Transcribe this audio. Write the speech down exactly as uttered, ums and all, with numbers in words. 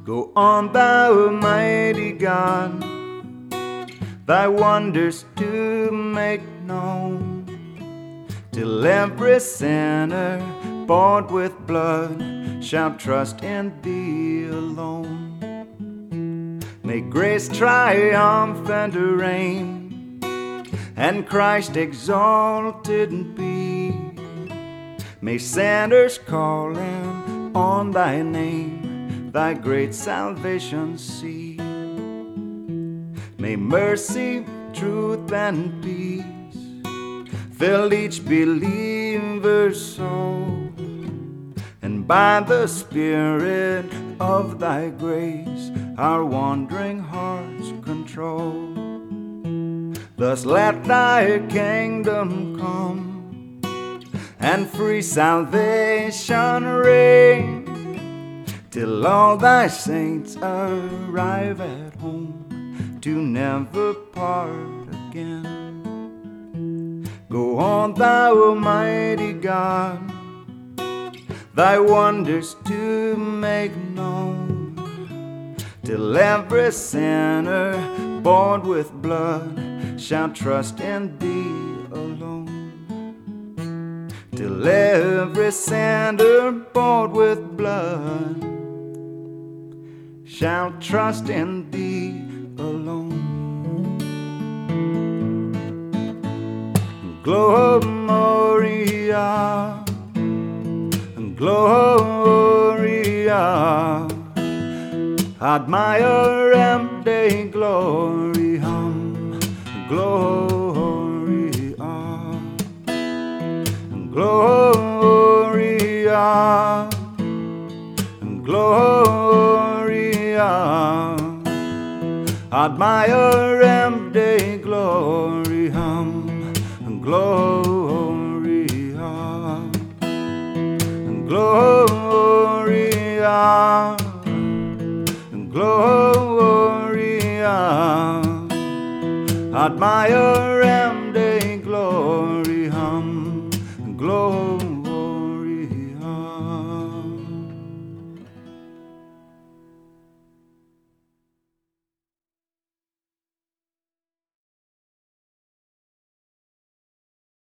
Go on, thou mighty God, thy wonders to make known, till every sinner bought with blood shall trust in thee alone. May grace triumphant reign, and Christ exalted be. May sinners calling on thy name thy great salvation see. May mercy, truth, and peace fill each believer's soul, and by the Spirit of thy grace our wandering hearts control. Thus let thy kingdom come, and free salvation reign, till all thy saints arrive at home to never part again. Go on, thou almighty God, thy wonders to make known, till every sinner bought with blood shall trust in thee alone. Till every sinner bought with blood shall trust in thee alone. Gloria, Gloria, ad maiorem Dei gloriam, Gloria, Gloria, Gloria, ad maiorem Dei gloriam, Gloria, Gloria, Gloria, ad maiorem